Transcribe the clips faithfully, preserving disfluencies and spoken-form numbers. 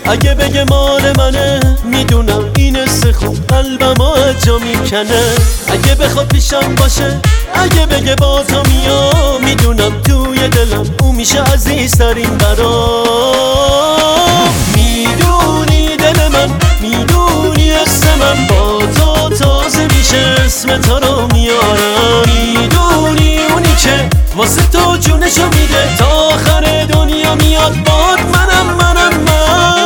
اگه بگه مال منه میدونم این استخون قلبمو از جا میکنه. اگه بخواد پیشم باشه، اگه بگه با تو میام، میدونم توی دلم او میشه عزیزترین برام. میدونی دل من، میدونی اسم من، با تو تازه میشه اسم تو رو میارم. میدونی اونی که واسه تو جونشو میده تا آخر دنیا میاد باد منم منم من.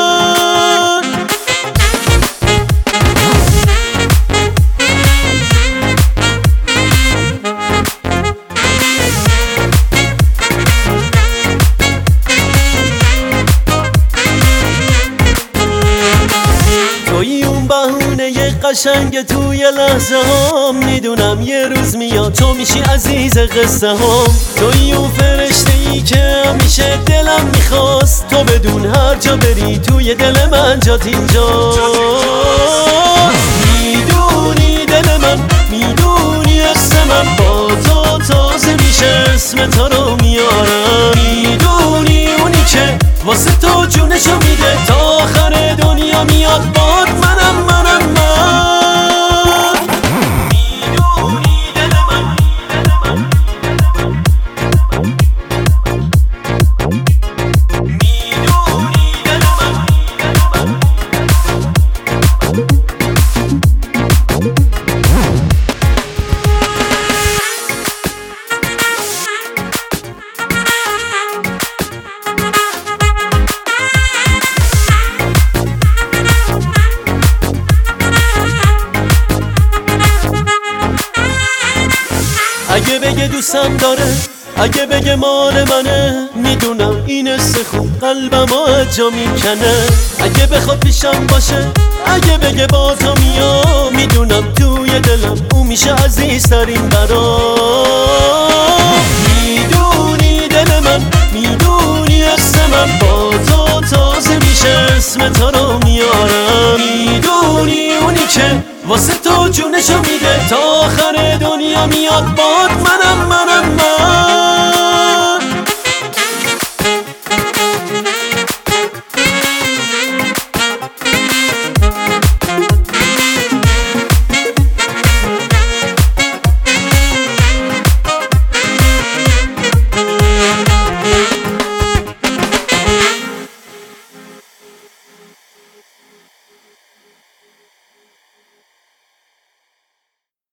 توی اون بهونه یه قشنگ توی لحظه هم، میدونم یه روز میاد تو میشی عزیز قصه هم. توی اون فرشته ای که همیشه دلم میخواست، تو بدون هر جا بری توی دل من جات اینجا. میدونی دل من، میدونی اسم من، با تو تازه میشه اسم تو رو میارم. میدونی اونی که واسه تو جونشو میده تا آخر دنیا میاد باد منم منم من. میدونی دل من، میدونی دل من. اگه بگه دوستم داره، اگه بگه مال منه، میدونم این استخون قلبمو از جا میکنه. اگه بخواد پیشم باشه، اگه بگه با تو میام، میدونم توی دلم او میشه عزیزترین برام. میدونی دل من، میدونی اسم من، با تو تازه میشه اسم تو رو میارم. میدونی اونی که واسه تو جونشو میده تا آخر دنیا میاد باد منم منم من.